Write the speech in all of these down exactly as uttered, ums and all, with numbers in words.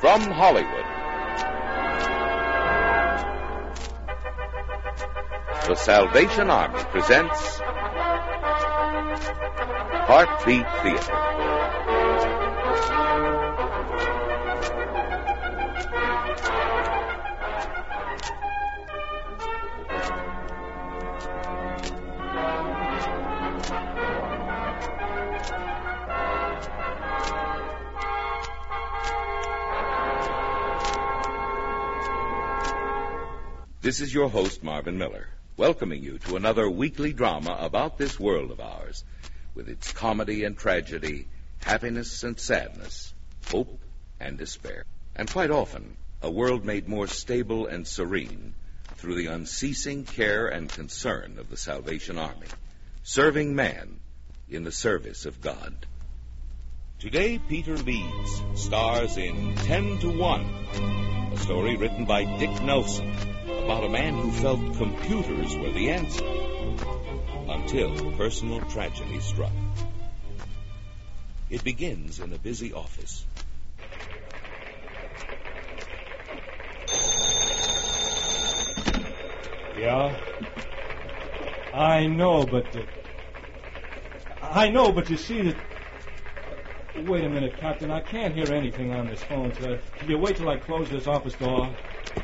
From Hollywood, the Salvation Army presents Heartbeat Theater. This is your host, Marvin Miller, welcoming you to another weekly drama about this world of ours, with its comedy and tragedy, happiness and sadness, hope and despair. And quite often, a world made more stable and serene through the unceasing care and concern of the Salvation Army, serving man in the service of God. Today, Peter Leeds stars in Ten to One, a story written by Dick Nelson, about a man who felt computers were the answer, until personal tragedy struck. It begins in a busy office. Yeah? I know, but... Uh, I know, but you see that... Wait a minute, Captain. I can't hear anything on this phone, so can you wait till I close this office door?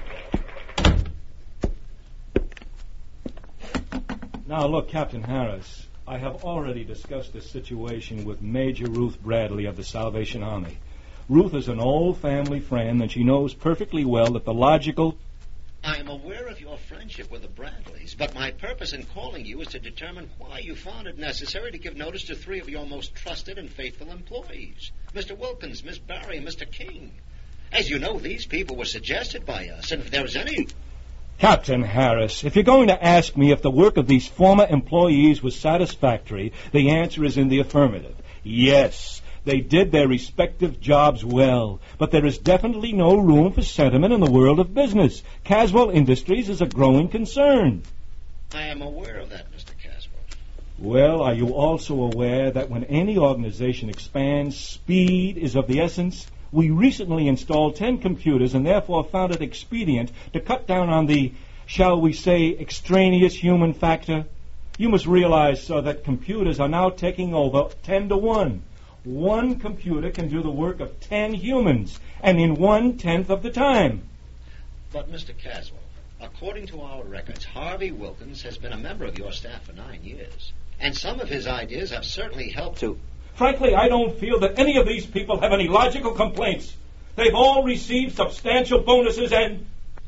Now, look, Captain Harris, I have already discussed this situation with Major Ruth Bradley of the Salvation Army. Ruth is an old family friend, and she knows perfectly well that the logical... I am aware of your friendship with the Bradleys, but my purpose in calling you is to determine why you found it necessary to give notice to three of your most trusted and faithful employees, Mister Wilkins, Miss Barry, and Mister King. As you know, these people were suggested by us, and if there was any... Captain Harris, if you're going to ask me if the work of these former employees was satisfactory, the answer is in the affirmative. Yes, they did their respective jobs well, but there is definitely no room for sentiment in the world of business. Caswell Industries is a growing concern. I am aware of that, Mister Caswell. Well, are you also aware that when any organization expands, speed is of the essence? We recently installed ten computers and therefore found it expedient to cut down on the, shall we say, extraneous human factor. You must realize, sir, that computers are now taking over ten to one. One computer can do the work of ten humans, and in one-tenth of the time. But, Mister Caswell, according to our records, Harvey Wilkins has been a member of your staff for nine years, and some of his ideas have certainly helped to... Frankly, I don't feel that any of these people have any logical complaints. They've all received substantial bonuses and...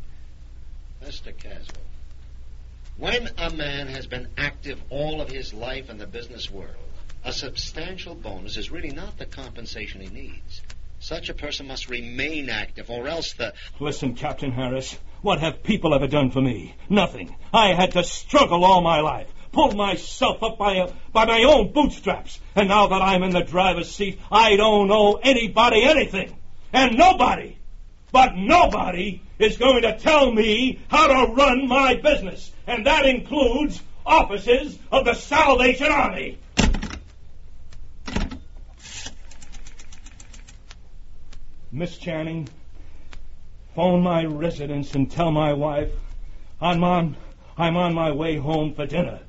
Mister Caswell, when a man has been active all of his life in the business world, a substantial bonus is really not the compensation he needs. Such a person must remain active, or else the... Listen, Captain Harris, what have people ever done for me? Nothing. I had to struggle all my life. Pulled myself up by a, by my own bootstraps. And now that I'm in the driver's seat, I don't owe anybody anything. And nobody, but nobody, is going to tell me how to run my business. And that includes officers of the Salvation Army. Miss Channing, phone my residence and tell my wife I'm on, I'm on my way home for dinner.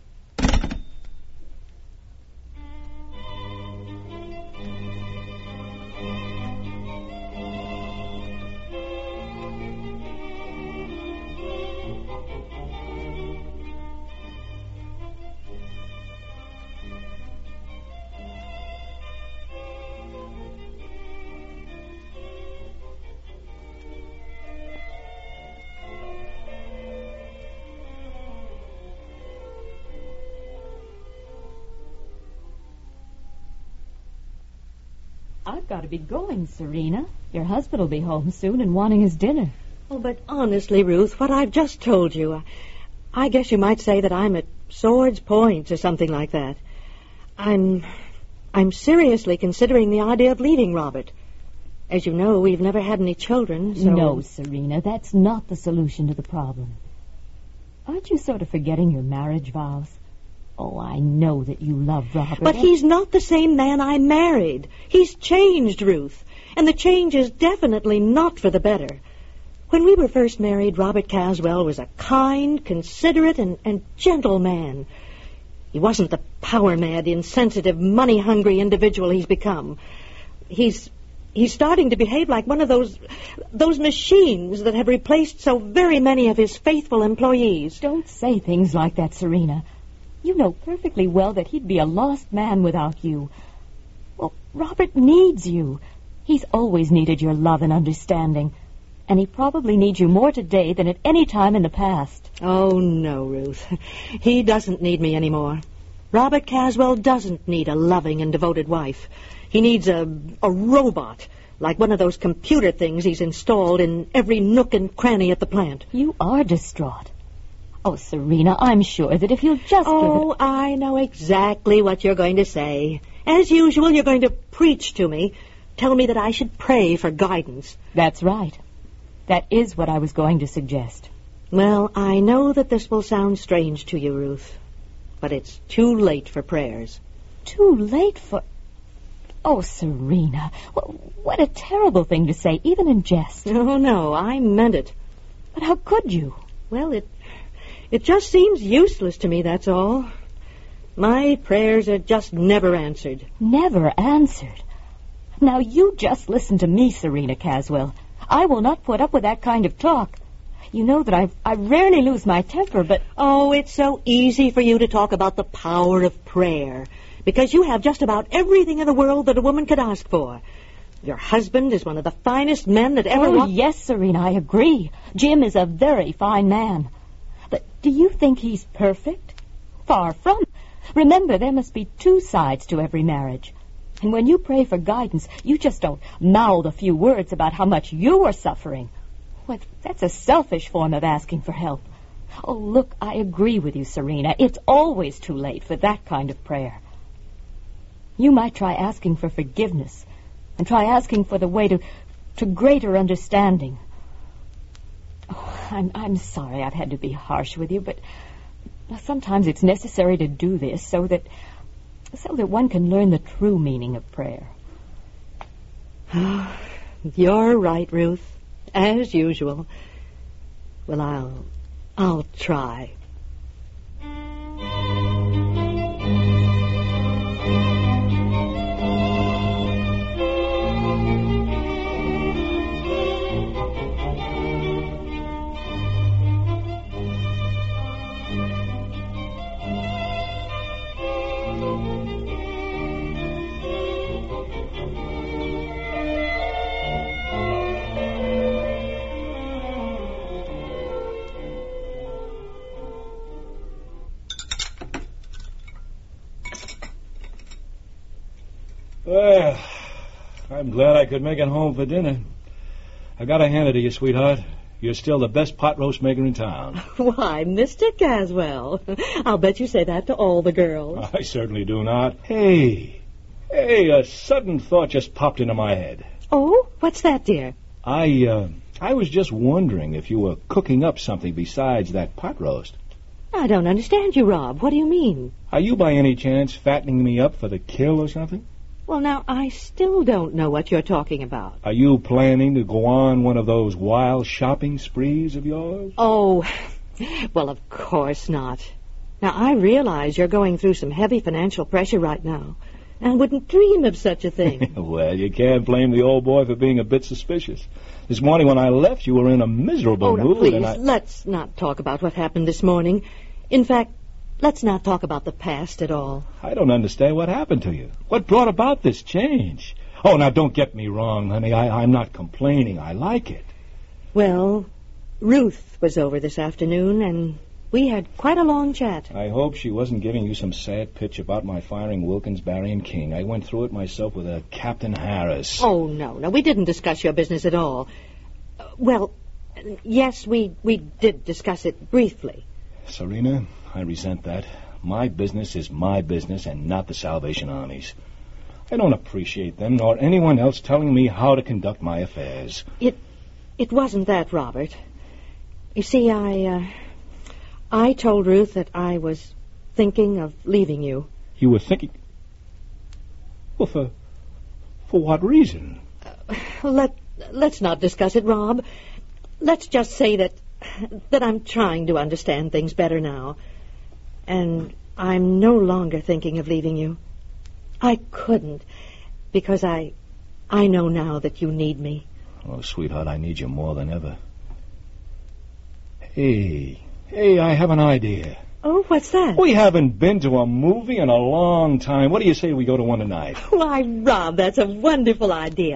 I've got to be going, Serena. Your husband will be home soon and wanting his dinner. Oh, but honestly, Ruth, what I've just told you, I, I guess you might say that I'm at sword's points or something like that. I'm, I'm seriously considering the idea of leaving Robert. As you know, we've never had any children, so... No, Serena, that's not the solution to the problem. Aren't you sort of forgetting your marriage vows? Oh, I know that you love Robert. But he's not the same man I married. He's changed, Ruth. and the change is definitely not for the better. When we were first married, Robert Caswell was a kind, considerate, and, and gentle man. He wasn't the power-mad, insensitive, money-hungry individual he's become. He's he's starting to behave like one of those those machines that have replaced so very many of his faithful employees. Don't say things like that, Serena. You know perfectly well that he'd be a lost man without you. Well, Robert needs you. He's always needed your love and understanding. And he probably needs you more today than at any time in the past. Oh, no, Ruth. He doesn't need me anymore. Robert Caswell doesn't need a loving and devoted wife. He needs a, a robot, like one of those computer things he's installed in every nook and cranny at the plant. You are distraught. Oh, Serena, I'm sure that if you'll just Oh, give it... I know exactly what you're going to say. As usual, you're going to preach to me, tell me that I should pray for guidance. That's right. That is what I was going to suggest. Well, I know that this will sound strange to you, Ruth, but it's too late for prayers. Too late for... Oh, Serena, what a terrible thing to say, even in jest. Oh, no, I meant it. But how could you? Well, it, it just seems useless to me, that's all. My prayers are just never answered. Never answered? Now, you just listen to me, Serena Caswell. I will not put up with that kind of talk. You know that I I rarely lose my temper, but... Oh, it's so easy for you to talk about the power of prayer, because you have just about everything in the world that a woman could ask for. Your husband is one of the finest men that ever... Oh, wa- yes, Serena, I agree. Jim is a very fine man. But do you think he's perfect? Far from. Remember, there must be two sides to every marriage. And when you pray for guidance, you just don't mouth a few words about how much you are suffering. Well, that's a selfish form of asking for help. Oh, look, I agree with you, Serena. It's always too late for that kind of prayer. You might try asking for forgiveness and try asking for the way to, to greater understanding. Oh, I'm, I'm sorry I've had to be harsh with you, but sometimes it's necessary to do this so that... so that one can learn the true meaning of prayer. You're right, Ruth, as usual. Well, I'll... I'll try. Well, I'm glad I could make it home for dinner. I gotta hand it to you, sweetheart. You're still the best pot roast maker in town. Why, Mister Caswell, I'll bet you say that to all the girls. I certainly do not. Hey, hey, a sudden thought just popped into my head. Oh, what's that, dear? I, uh, I was just wondering if you were cooking up something besides that pot roast. I don't understand you, Rob. What do you mean? Are you by any chance fattening me up for the kill or something? Well, now, I still don't know what you're talking about. Are you planning to go on one of those wild shopping sprees of yours? Oh, well, of course not. Now, I realize you're going through some heavy financial pressure right now, and wouldn't dream of such a thing. Well, you can't blame the old boy for being a bit suspicious. This morning when I left, you were in a miserable oh, no, mood. please, and I... let's not talk about what happened this morning. In fact, let's not talk about the past at all. I don't understand what happened to you. What brought about this change? Oh, now, don't get me wrong, honey. I, I'm not complaining. I like it. Well, Ruth was over this afternoon, and we had quite a long chat. I hope she wasn't giving you some sad pitch about my firing Wilkins, Barry, and King. I went through it myself with a Captain Harris. Oh, no, no, we didn't discuss your business at all. Uh, well, yes, we, we did discuss it briefly. Serena, I resent that. My business is my business and not the Salvation Army's. I don't appreciate them nor anyone else telling me how to conduct my affairs. It it wasn't that, Robert. You see, I, uh, I told Ruth that I was thinking of leaving you. You were thinking... Well, for... for what reason? let, let's not discuss it, Rob. Let's just say that, that I'm trying to understand things better now. And I'm no longer thinking of leaving you. I couldn't, because I, I know now that you need me. Oh, sweetheart, I need you more than ever. Hey, hey, I have an idea. Oh, what's that? We haven't been to a movie in a long time. What do you say we go to one tonight? Why, Rob, that's a wonderful idea.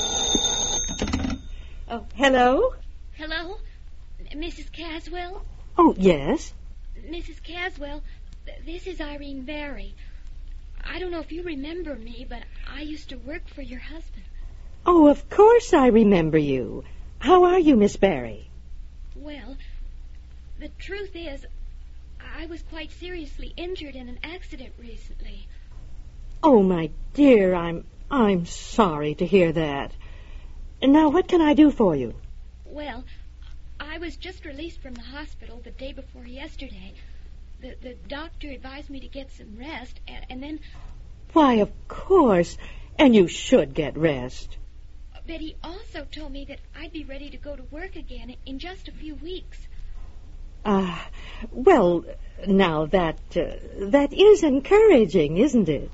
Oh, hello? Hello? Missus Caswell? Oh, yes? Missus Caswell, th- this is Irene Barry. I don't know if you remember me, but I used to work for your husband. Oh, of course I remember you. How are you, Miss Barry? Well, the truth is, I was quite seriously injured in an accident recently. Oh, my dear, I'm I'm sorry to hear that. Now, what can I do for you? Well, I was just released from the hospital the day before yesterday. The, the doctor advised me to get some rest, and, and then... Why, of course. And you should get rest. But he also told me that I'd be ready to go to work again in just a few weeks. Ah, uh, well, now that, uh, that is encouraging, isn't it?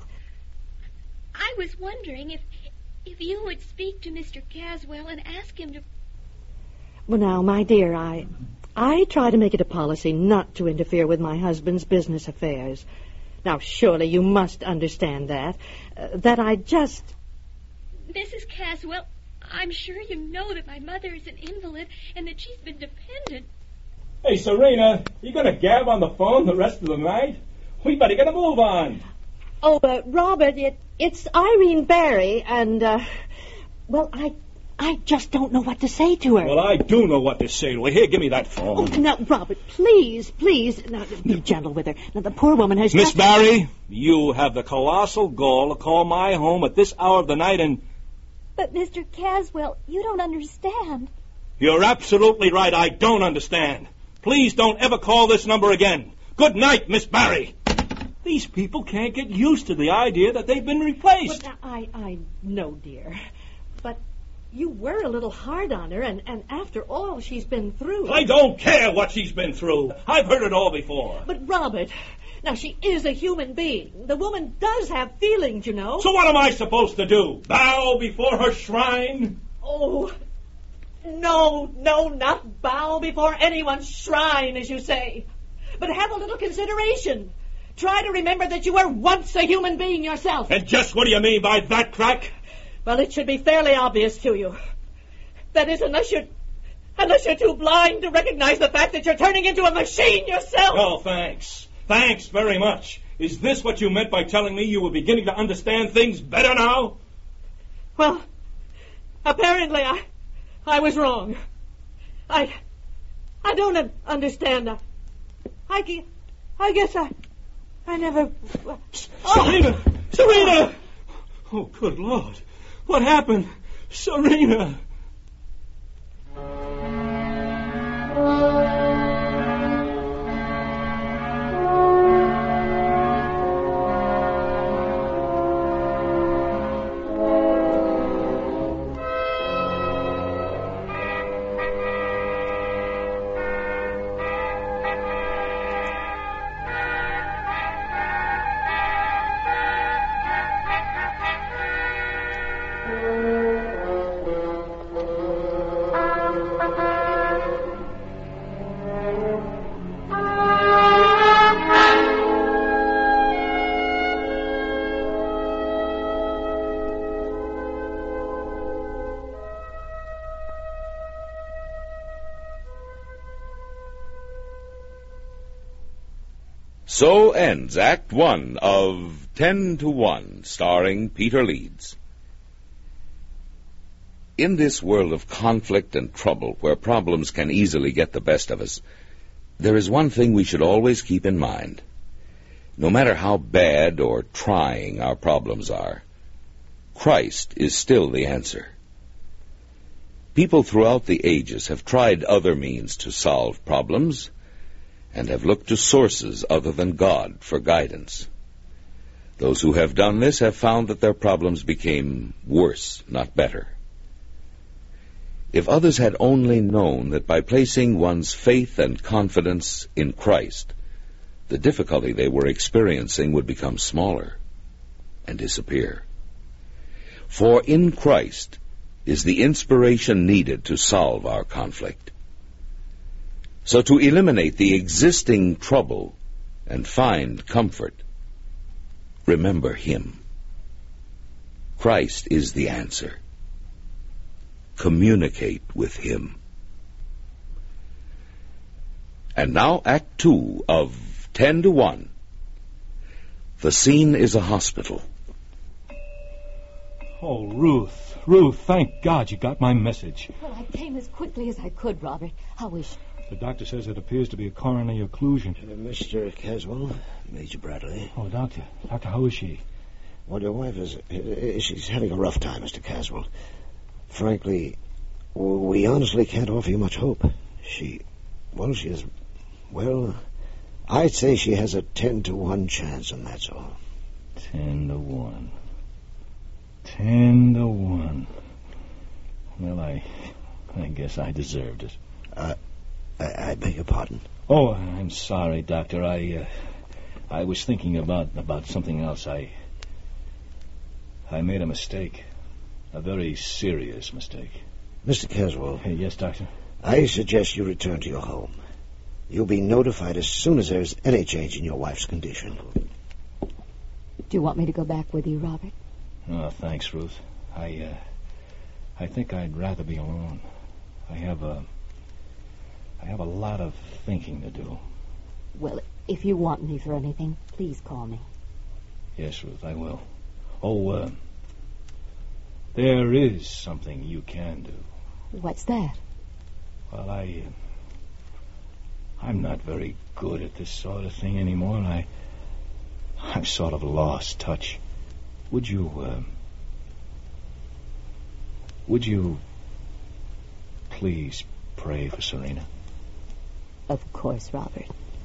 I was wondering if, if you would speak to Mister Caswell and ask him to... Well, now, my dear, I, I try to make it a policy not to interfere with my husband's business affairs. Now, surely you must understand that, uh, that I just... Missus Caswell, I'm sure you know that my mother is an invalid and that she's been dependent. Hey, Serena, you going to gab on the phone the rest of the night? We better get a move on. Oh, uh, Robert, it, it's Irene Barry, and, uh, well, I... I just don't know what to say to her. Well, I do know what to say to her. Here, give me that phone. Oh, now, Robert, please, please. Now, be gentle with her. Now, the poor woman has... Miss just... Barry, you have the colossal gall to call my home at this hour of the night and... But, Mister Caswell, you don't understand. You're absolutely right. I don't understand. Please don't ever call this number again. Good night, Miss Barry. These people can't get used to the idea that they've been replaced. But I, I know, dear. But... You were a little hard on her, and, and after all she's been through... I don't care what she's been through. I've heard it all before. But, Robert, now she is a human being. The woman does have feelings, you know. So what am I supposed to do? Bow before her shrine? Oh, no, no, not bow before anyone's shrine, as you say. But have a little consideration. Try to remember that you were once a human being yourself. And just what do you mean by that, Crack? Well, it should be fairly obvious to you. That is, unless you're, unless you're too blind to recognize the fact that you're turning into a machine yourself. Oh, thanks. Thanks very much. Is this what you meant by telling me you were beginning to understand things better now? Well, apparently I, I was wrong. I, I don't understand. I, I, I guess I, I never... Oh. Serena! Serena! Oh, good Lord. What happened? Serena! So ends Act One of Ten to One, starring Peter Leeds. In this world of conflict and trouble, where problems can easily get the best of us, there is one thing we should always keep in mind. No matter how bad or trying our problems are, Christ is still the answer. People throughout the ages have tried other means to solve problems, and have looked to sources other than God for guidance. Those who have done this have found that their problems became worse, not better. If others had only known that by placing one's faith and confidence in Christ, the difficulty they were experiencing would become smaller and disappear. For in Christ is the inspiration needed to solve our conflict. So to eliminate the existing trouble and find comfort, remember Him. Christ is the answer. Communicate with Him. And now Act Two of Ten to One. The scene is a hospital. Oh, Ruth, Ruth, thank God you got my message. Well, I came as quickly as I could, Robert. How is she? The doctor says it appears to be a coronary occlusion. Uh, Mister Caswell, Major Bradley. Oh, doctor, doctor, how is she? Well, your wife is... Uh, she's having a rough time, Mister Caswell. Frankly, we honestly can't offer you much hope. She... Well, she is... Well, I'd say she has a ten to one chance, and that's all. Ten to one. Ten to one. Well, I... I guess I deserved it. Uh... I, I beg your pardon. Oh, I'm sorry, Doctor. I, uh, I was thinking about about something else. I, I made a mistake, a very serious mistake. Mister Caswell. Hey, yes, Doctor. I suggest you return to your home. You'll be notified as soon as there's any change in your wife's condition. Do you want me to go back with you, Robert? Oh, thanks, Ruth. I, uh, I think I'd rather be alone. I have a. I have a lot of thinking to do. Well, if you want me for anything, please call me. Yes, Ruth, I will. Oh, uh, there is something you can do. What's that? Well, I... Uh, I'm not very good at this sort of thing anymore, and I... I've sort of lost touch. Would you, uh... Would you... please pray for Serena? Of course, Robert.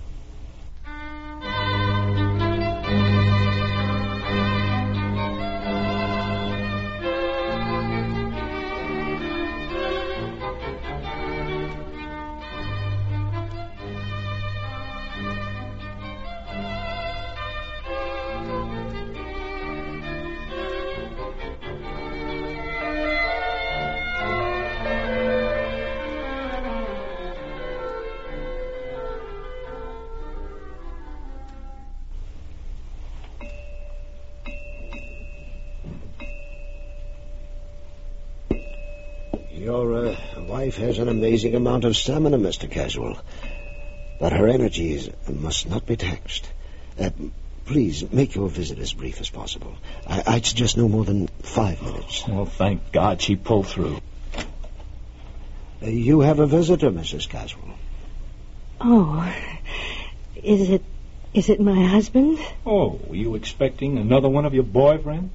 Your uh, wife has an amazing amount of stamina, Mister Caswell. But her energies must not be taxed. Uh, please, make your visit as brief as possible. I- I'd suggest no more than five minutes. Well, thank God she pulled through. Uh, you have a visitor, Missus Caswell. Oh, is it... is it my husband? Oh, were you expecting another one of your boyfriends?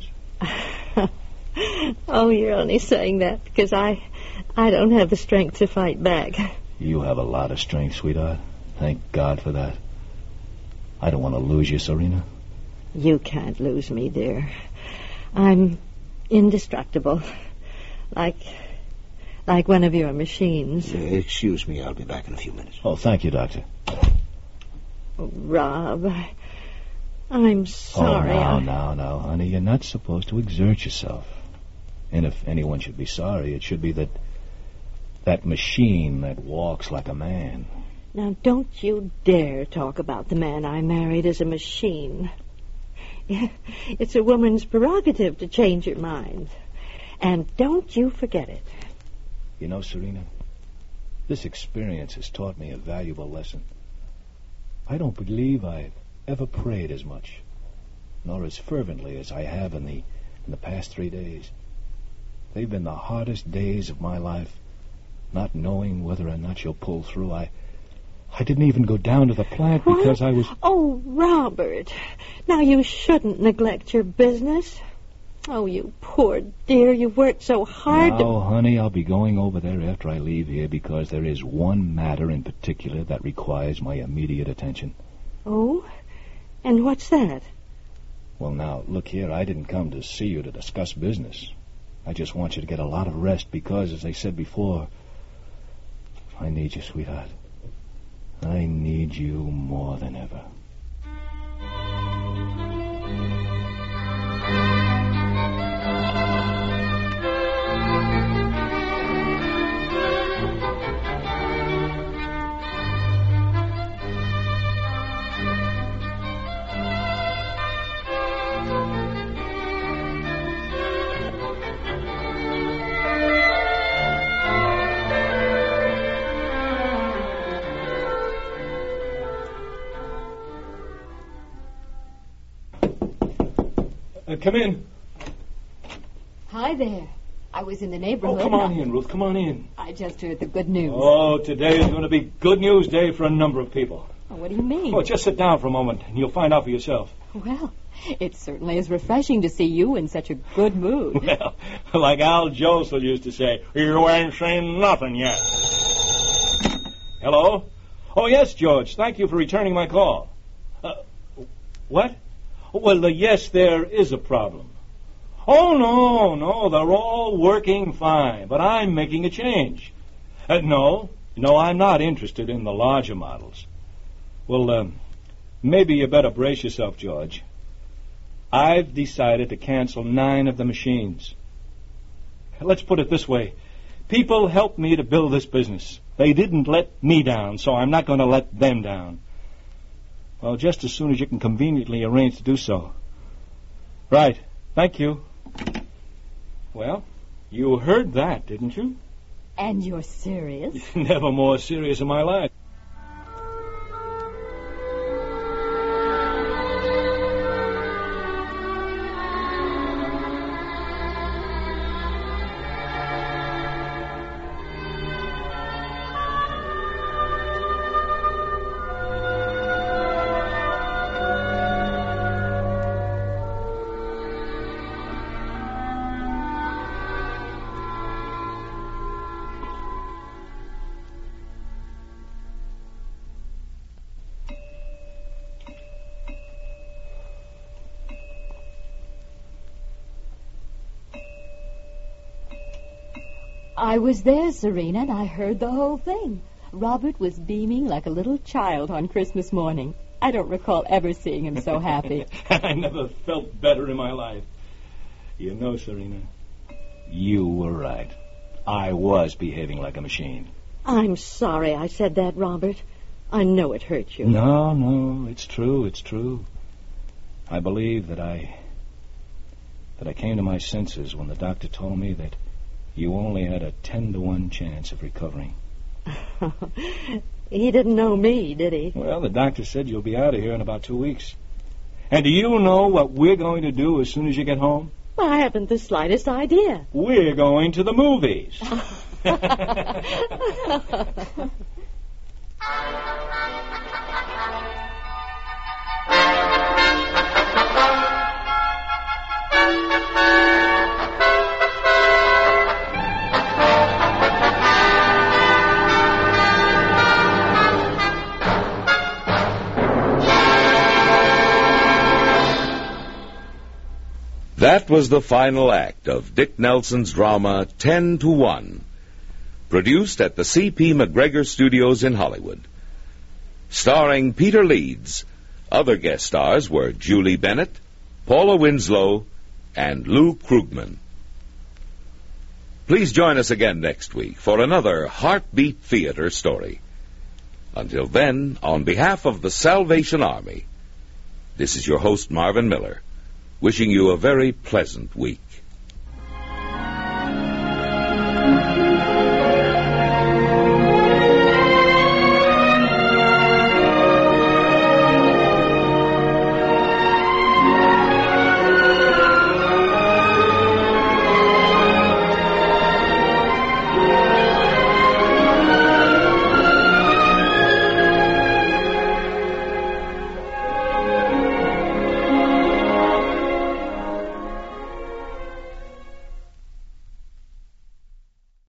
Oh, you're only saying that because I... I don't have the strength to fight back. You have a lot of strength, sweetheart. Thank God for that. I don't want to lose you, Serena. You can't lose me, dear. I'm indestructible. Like... like one of your machines. Uh, excuse me, I'll be back in a few minutes. Oh, thank you, Doctor. Oh, Rob, I, I'm sorry. Oh, now, I... now, now, honey, you're not supposed to exert yourself. And if anyone should be sorry, it should be that that machine that walks like a man. Now, don't you dare talk about the man I married as a machine. It's a woman's prerogative to change her mind. And don't you forget it. You know, Serena, this experience has taught me a valuable lesson. I don't believe I've ever prayed as much, nor as fervently as I have in the in the past three days. They've been the hardest days of my life, not knowing whether or not you'll pull through. I I didn't even go down to the plant What? because I was... Oh, Robert, now you shouldn't neglect your business. Oh, you poor dear, you've worked so hard Now, to... honey, I'll be going over there after I leave here because there is one matter in particular that requires my immediate attention. Oh? And what's that? Well, now, look here, I didn't come to see you to discuss business. I just want you to get a lot of rest because, as I said before, I need you, sweetheart. I need you more than ever. Uh, come in. Hi there. I was in the neighborhood. Oh, come on in, Ruth. Come on in. I just heard the good news. Oh, today is going to be good news day for a number of people. Oh, what do you mean? Oh, just sit down for a moment, and you'll find out for yourself. Well, it certainly is refreshing to see you in such a good mood. Well, like Al Jolson used to say, you ain't seen nothing yet. Hello? Oh, yes, George. Thank you for returning my call. Uh, what? Well, uh, yes, there is a problem. Oh, no, no, they're all working fine, but I'm making a change. Uh, no, no, I'm not interested in the larger models. Well, um, maybe you better brace yourself, George. I've decided to cancel nine of the machines. Let's put it this way. People helped me to build this business. They didn't let me down, so I'm not going to let them down. Well, just as soon as you can conveniently arrange to do so. Right. Thank you. Well, you heard that, didn't you? And you're serious? Never more serious in my life. I was there, Serena, and I heard the whole thing. Robert was beaming like a little child on Christmas morning. I don't recall ever seeing him so happy. I never felt better in my life. You know, Serena, you were right. I was behaving like a machine. I'm sorry I said that, Robert. I know it hurt you. No, no, it's true, it's true. I believe that I... that I came to my senses when the doctor told me that you only had a ten to one chance of recovering. He didn't know me, did he? Well, the doctor said you'll be out of here in about two weeks. And do you know what we're going to do as soon as you get home? Well, I haven't the slightest idea. We're going to the movies. That was the final act of Dick Nelson's drama Ten to One, produced at the C P McGregor Studios in Hollywood. Starring Peter Leeds, other guest stars were Julie Bennett, Paula Winslow, and Lou Krugman. Please join us again next week for another Heartbeat Theater story. Until then, on behalf of the Salvation Army, this is your host, Marvin Miller, wishing you a very pleasant week.